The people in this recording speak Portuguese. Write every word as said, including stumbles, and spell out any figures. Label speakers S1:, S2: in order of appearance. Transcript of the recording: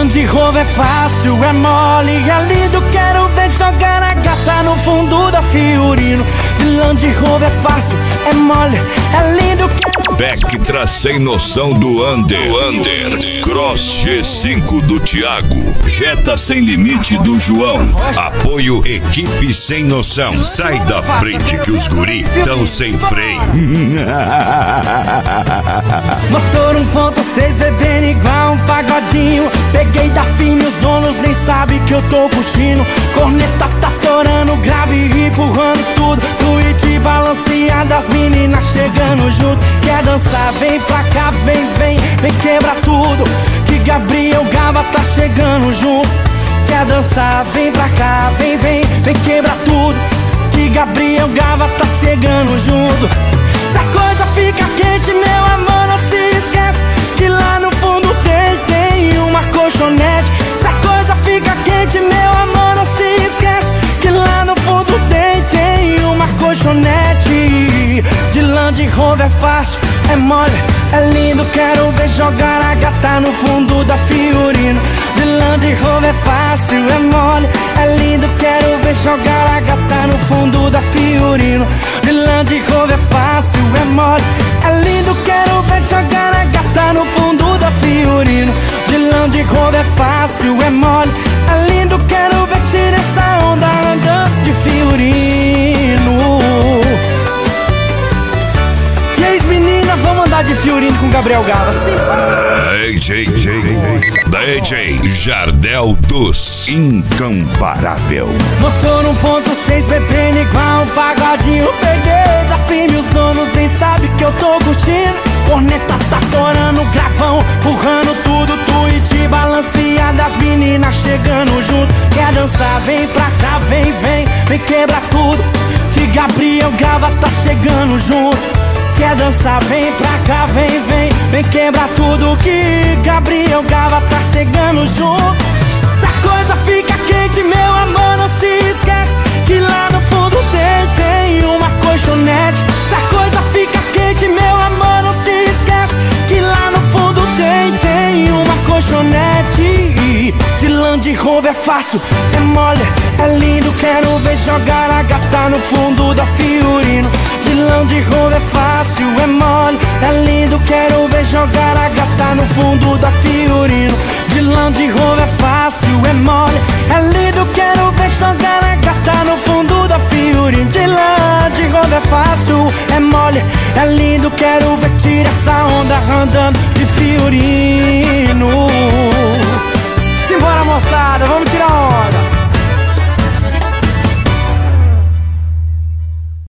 S1: Land Rover é fácil, é mole, é lindo. Quero ver jogar a gata no fundo da Fiorino. De Land Rover é fácil, é mole, é lindo.
S2: Vectra sem noção do Under, Under. Cross G cinco do Thiago. Jetta sem limite do João. Apoio Equipe Sem Noção. Sai da frente que os guri tão sem freio.
S1: Motor um ponto seis bebendo igual um pagodinho. Peguei da fim, os donos nem sabem que eu tô curtindo. Corneta tá torando, grave e empurrando tudo. Tweet balanceado, as meninas chegando junto. Quer dançar, vem pra cá, vem, vem, vem quebra tudo. Que Gabriel Gava tá chegando junto. Quer dançar, vem pra cá, vem, vem, vem quebra tudo. Que Gabriel Gava tá chegando junto. Se a coisa fica quente, meu amor, não se esquece que lá no fundo tem, tem uma colchonete. Se a coisa fica quente, meu amor, não se esquece que lá no fundo tem, tem uma colchonete. De Land Rover é fácil, é mole, é lindo. Quero ver jogar a gata no fundo da Fiorino. De Land Rover é fácil, é mole, é lindo. Quero ver jogar a gata no fundo da Fiorino. De Land Rover é fácil, é mole, é lindo. Quero ver jogar a gata no fundo da Fiorino. De Land Rover é fácil, é mole, é lindo. Quero ver tirar essa onda andando de Fiorino. E aí, meninas, vamos andar de Fiorino com Gabriel Gava, sim?
S2: A J, da A J Jardel dos Incomparável.
S1: Motor um ponto seis bebendo igual um pagodinho. Peguei da firme, os donos nem sabem que eu tô curtindo. Corneta tá torando, gravão, empurrando tudo. Tweet balanceado, as meninas chegando junto. Quer dançar, vem pra cá, vem, vem, vem quebra tudo. Que Gabriel Gava tá chegando junto. Quer dançar, vem pra cá, vem, vem, vem quebra tudo. Que Gabriel Gava tá chegando junto. Se a coisa fica quente, meu amor, não se esquece que lá no fundo tem, tem uma colchonete. Se a coisa fica quente, meu amor, não se esquece que lá no fundo tem, tem uma colchonete. De Land Rover é fácil, é mole, é lindo. Quero ver jogar a gata no fundo da Fiorino. De Land Rover é fácil, é mole, é lindo. Quero ver jogar a gata no fundo da Fiorino. De Land Rover é fácil, é mole, é lindo. Quero ver jogar a gata no fundo da Fiorino. De Land Rover é fácil, é mole, é lindo. Quero ver tirar essa onda andando de Fiorino. Simbora, moçada, vamos tirar onda.